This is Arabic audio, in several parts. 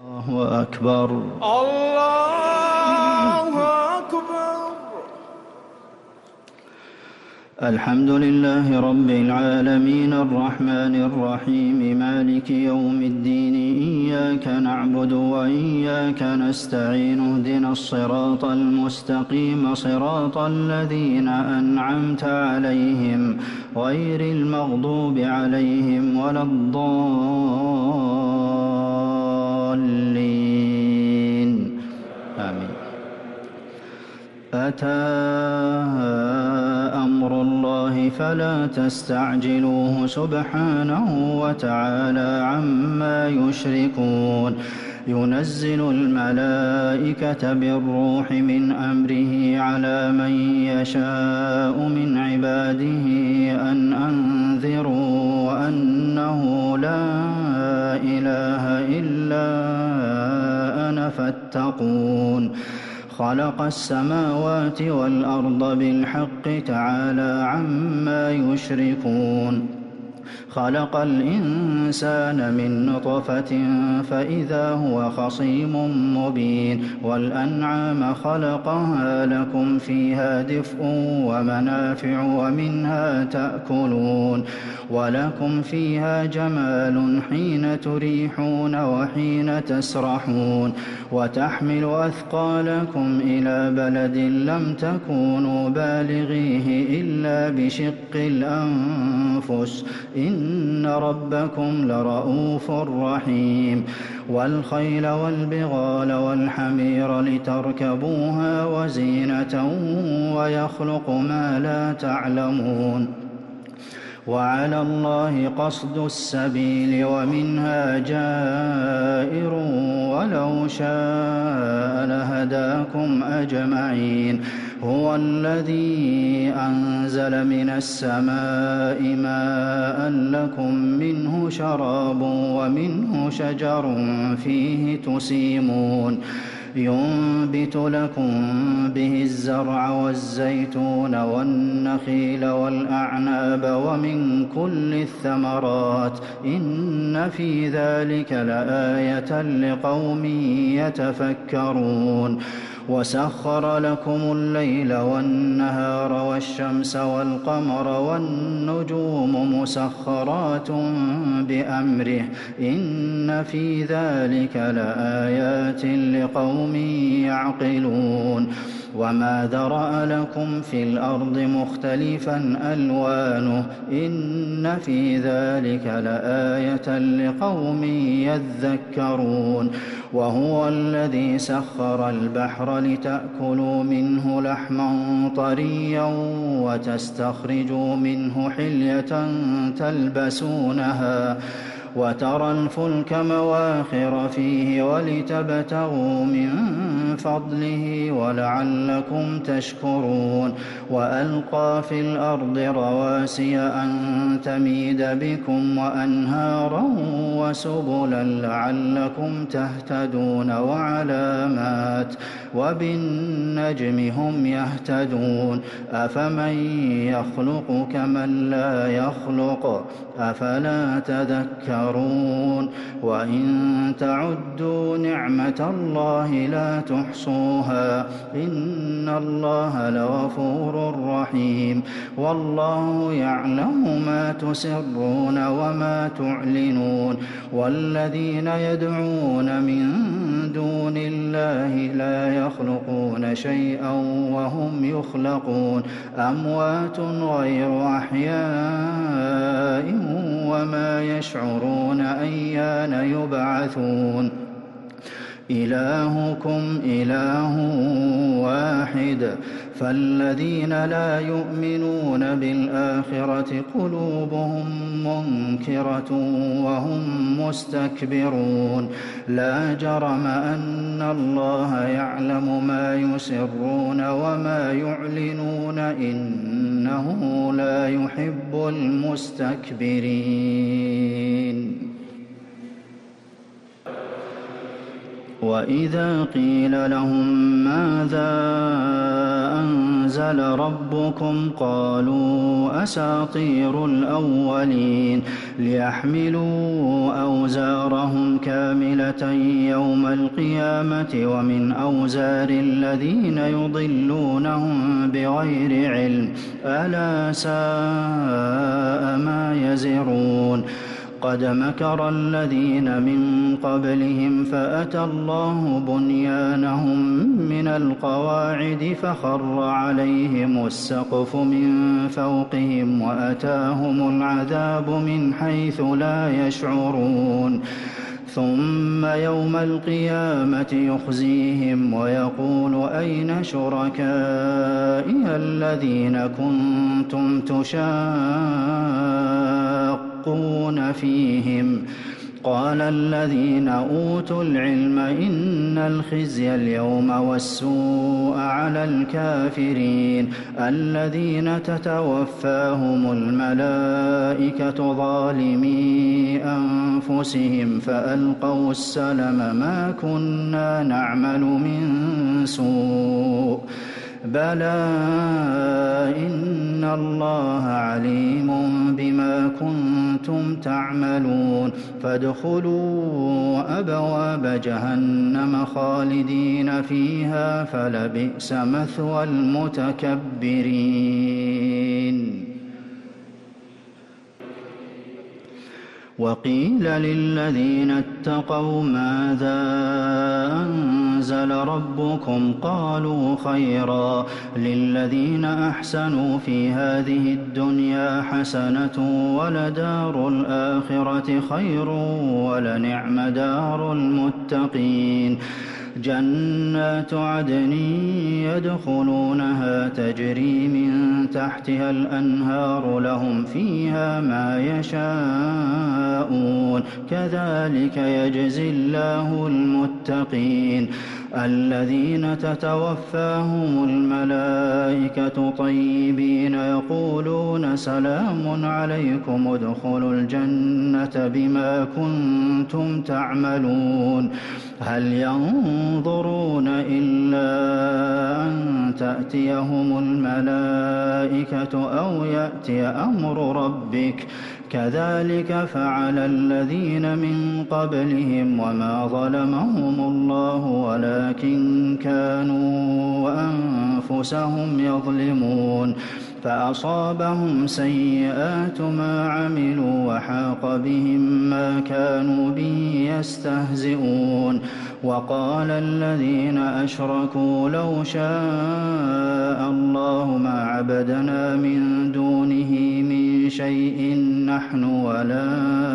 الله أكبر. الله أكبر. الحمد لله رب العالمين الرحمن الرحيم مالك يوم الدين إياك نعبد وإياك نستعين اهدنا الصراط المستقيم صراط الذين أنعمت عليهم غير المغضوب عليهم ولا الضالين آمين. أتى أمر الله فلا تستعجلوه سبحانه وتعالى عما يشركون. ينزل الملائكة بالروح من أمره على من يشاء من عباده أن أنذروا أنه لا إله إلا أنا فاتقون. خلق السماوات والأرض بالحق تعالى عما يشركون. خلق الإنسان من نطفة فإذا هو خصيم مبين. والأنعام خلقها لكم فيها دفء ومنافع ومنها تأكلون ولكم فيها جمال حين تريحون وحين تسرحون وتحمل أثقالكم إلى بلد لم تكونوا بالغيه إلا بشق الأنفس إن ربكم لرءوف رحيم. والخيل والبغال والحمير لتركبوها وزينة ويخلق ما لا تعلمون. وعلى الله قصد السبيل ومنها جائر ولو شاء لهداكم أجمعين. هو الذي أنزل من السماء ماء لكم منه شراب ومنه شجر فيه تسيمون. ينبت لكم به الزرع والزيتون والنخيل والأعناب ومن كل الثمرات إن في ذلك لآية لقوم يتفكرون. وسخر لكم الليل والنهار والشمس والقمر والنجوم مسخرات بأمره إن في ذلك لآيات لقوم يعقلون. وما ذرأ لكم في الأرض مختلفا ألوانه إن في ذلك لآية لقوم يذكرون. وهو الذي سخر البحر لتأكلوا منه لحما طريا وتستخرجوا منه حلية تلبسونها وترى الفلك مواخر فيه ولتبتغوا من فضله ولعلكم تشكرون. وألقى في الأرض رواسي أن تميد بكم وأنهارا وسبلا لعلكم تهتدون وعلامات وبالنجم هم يهتدون. أفمن يخلق كمن لا يخلق أفلا تذكرون. وإن تعدوا نعمة الله لا تحصوها إن الله لغفور رحيم. والله يعلم ما تسرون وما تعلنون. والذين يدعون من دون الله لا يخلقون شيئا وهم يخلقون أموات غير أحياء وما يشعرون أيان يبعثون. إلهكم إله واحد فالذين لا يؤمنون بالآخرة قلوبهم منكرة وهم مستكبرون. لا جرم أن الله يعلم ما يسرون وما يعلنون إنه لا يحب المستكبرين. وإذا قيل لهم ماذا أنزل ربكم قالوا أساطير الأولين ليحملوا أوزارهم كاملين عاملة يوم القيامة ومن أوزار الذين يضلونهم بغير علم ألا ساء ما يزرون قد مكر الذين من قبلهم فأتى الله بنيانهم من القواعد فخر عليهم السقف من فوقهم وأتاهم العذاب من حيث لا يشعرون ثم يوم القيامة يخزيهم ويقول أين شركائي الذين كنتم تشاقون فيهم قال الذين أوتوا العلم إن الخزي اليوم والسوء على الكافرين الذين تتوفاهم الملائكة ظالمي أنفسهم فألقوا السلم ما كنا نعمل من سوء بلى إن الله عليم بما كنتم تعملون فادخلوا أبواب جهنم خالدين فيها فلبئس مثوى المتكبرين وقيل للذين اتقوا ماذا أنزل ربكم قالوا خيرا للذين أحسنوا في هذه الدنيا حسنة ولدار الآخرة خير ولنعم دار المتقين جنات عدن يدخلونها تجري من تحتها الأنهار لهم فيها ما يشاءون كذلك يجزي الله المتقين الذين تتوفاهم الملائكة طيبين يقولون سلام عليكم ادخلوا الجنة بما كنتم تعملون هل ينظرون إلا أن تأتيهم الملائكة أو يأتي أمر ربك كذلك فعل الذين من قبلهم وما ظلمهم الله ولكن كانوا أنفسهم يظلمون فأصابهم سيئات ما عملوا وحاق بهم ما كانوا به يستهزئون وقال الذين أشركوا لو شاء الله ما عبدنا من دونه من شيء نحن ولا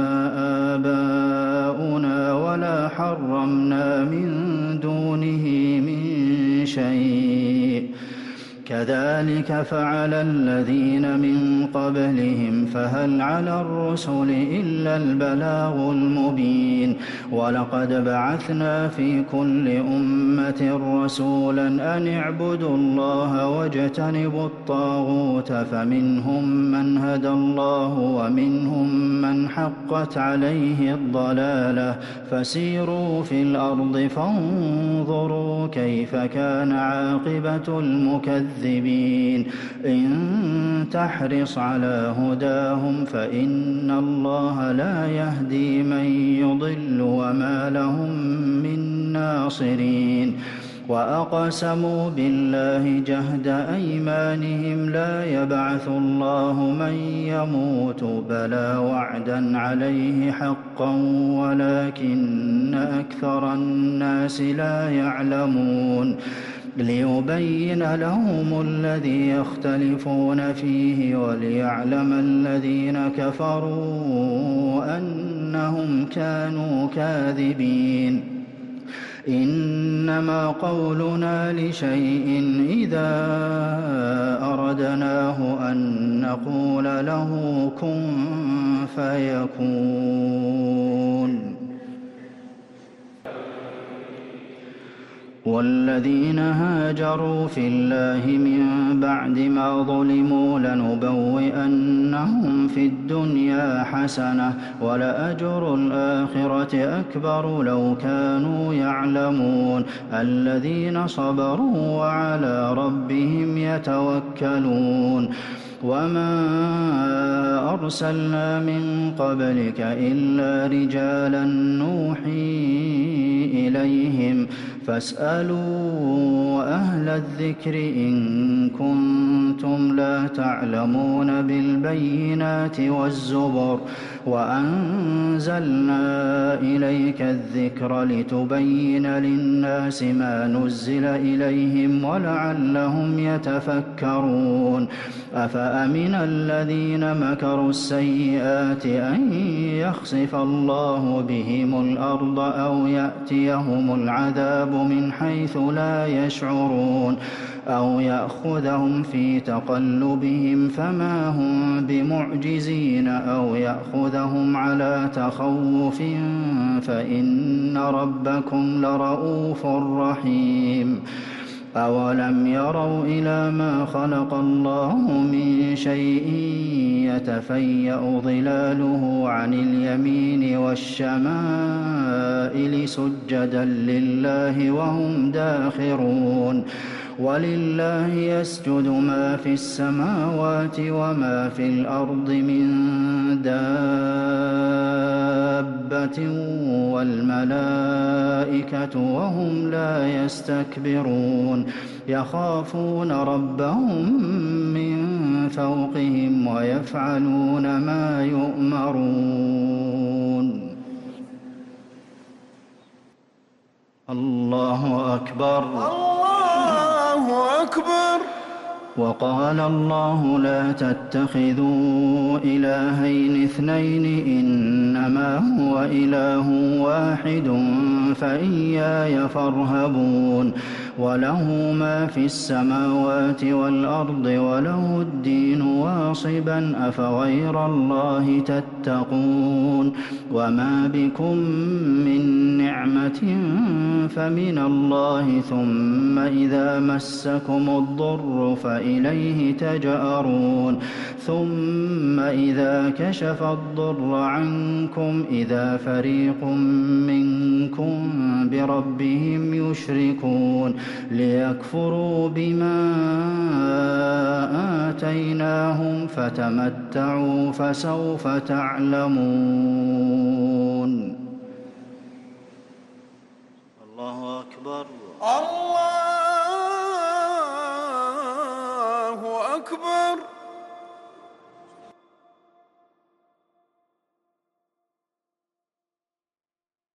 آباؤنا ولا حرمنا من دونه من شيء كذلك فعل الذين من قبلهم فهل على الرسل إلا البلاغ المبين ولقد بعثنا في كل أمة رسولا أن اعبدوا الله واجتنبوا الطاغوت فمنهم من هدى الله ومنهم من حقت عليه الضلالة فسيروا في الأرض فانظروا كيف كان عاقبة المكذبين إن تحرص على هداهم فإن الله لا يهدي من يضل وما لهم من ناصرين وأقسموا بالله جهد أيمانهم لا يبعث الله من يموت بلى وعدا عليه حقا ولكن أكثر الناس لا يعلمون ليبين لهم الذي يختلفون فيه وليعلم الذين كفروا أنهم كانوا كاذبين إنما قولنا لشيء إذا أردناه أن نقول له كن فيكون والذين هاجروا في الله من بعد ما ظلموا لنبوئنهم في الدنيا حسنة ولأجر الآخرة أكبر لو كانوا يعلمون الذين صبروا وعلى ربهم يتوكلون وما أرسلنا من قبلك إلا رجالا نوحي إليهم فاسألوا أهل الذكر إن كنتم لا تعلمون بالبينات والزبر وأنزلنا إليك الذكر لتبين للناس ما نزل إليهم ولعلهم يتفكرون أفأمن الذين مكروا السيئات أن يخسف الله بهم الأرض أو يأتيهم العذاب من حيث لا يشعرون أو يأخذهم في تقلبهم فما هم بمعجزين أو يأخذهم على تخوف فإن ربكم لرءوف رحيم أولم يروا إلى ما خلق الله من شيء يتفيأ ظلاله عن اليمين والشمائل سجدا لله وهم داخرون ولله يسجد ما في السماوات وما في الأرض من دابة والملائكة وهم لا يستكبرون يخافون ربهم من فوقهم ويفعلون ما يؤمرون الله أكبر الله أكبر. وقال الله لا تتخذوا إلهين اثنين إنما هو إله واحد فإياي فارهبون وله ما في السماوات والأرض وله الدين واصبا أفغير الله تتقون وما بكم من نعمة فمن الله ثم إذا مسكم الضر فإليه تجأرون ثم إذا كشف الضر عنكم إذا فريق منكم بربهم يشركون ليكفروا بما آتيناهم فتمتعوا فسوف تعلمون. الله أكبر. الله أكبر.